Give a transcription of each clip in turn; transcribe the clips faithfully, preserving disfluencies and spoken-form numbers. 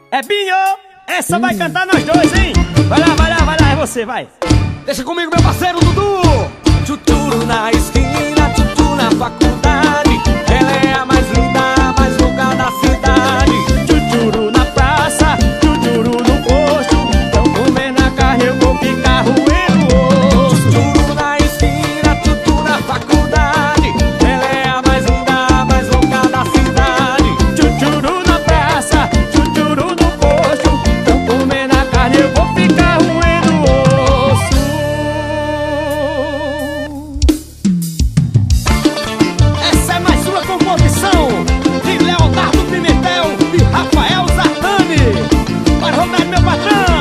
É Binho! Essa vai cantar nós dois, hein? Vai lá, vai lá, vai lá, é você, vai. Deixa comigo, meu parceiro Dudu. Tchutchuru na esquina, tchutchu na faculdade. Ela é a mais linda, a mais louca da cidade. Tchutchuru na praça, tchutchuru no posto. Tão comendo a carne, eu vou ficar roendo o osso. Tchutchuru na esquina, tchutchu na faculdade. Ela é a mais linda, a mais louca da cidade. Tchutchuru na praça, tchutchuru no posto. Tão comendo a carne, eu vou ficar roendo o osso. Essa é mais uma composição de Leonardo Pimentel e Rafael Zartani. Para rodar, meu patrão,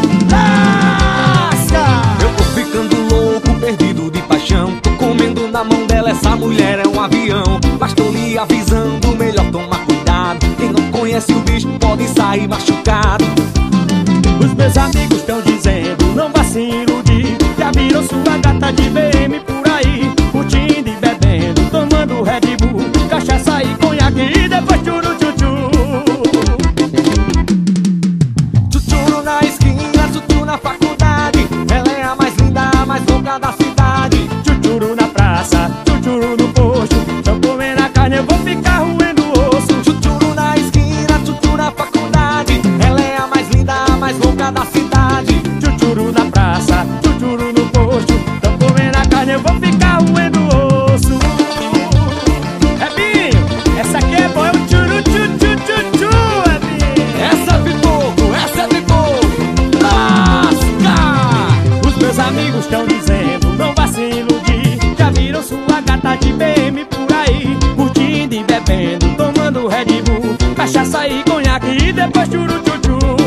lasca! Eu tô ficando louco, perdido de paixão. Tô comendo na mão dela, essa mulher é um avião. Mas tô lhe avisando, melhor tomar cuidado. Quem não conhece o bicho pode sair machucado. Os meus amigos estão dizendo, não vá se iludir. Já viram sua gata de B M por aí, curtindo e bebendo, tomando Red Bull, cachaça e conhaque e depois tchuru tchutchu. Tchutchuru na esquina, tchutchu na faculdade. Ela é a mais linda, a mais louca da cidade. Tchutchuru na praça, tchutchuru no posto. Tão comendo a carne, eu vou ficar roendo o osso. Tchutchuru na esquina, tchutchu na faculdade. Ela é a mais linda, a mais louca da cidade. Tchutchuru na praça, tchutchuru no posto. Tão comendo a carne, eu vou ficar roendo o osso. É Binho, essa aqui é boa, é o tchuru tchutchu tchutchu, é Binho. Essa é pipoco, essa é pipoco. Lasca! Os meus amigos estão dizendo, não vá se iludir. Já viram sua gata de B M por aí, curtindo e bebendo, tomando Red Bull, cachaça e conhaque e depois tchuru tchutchu.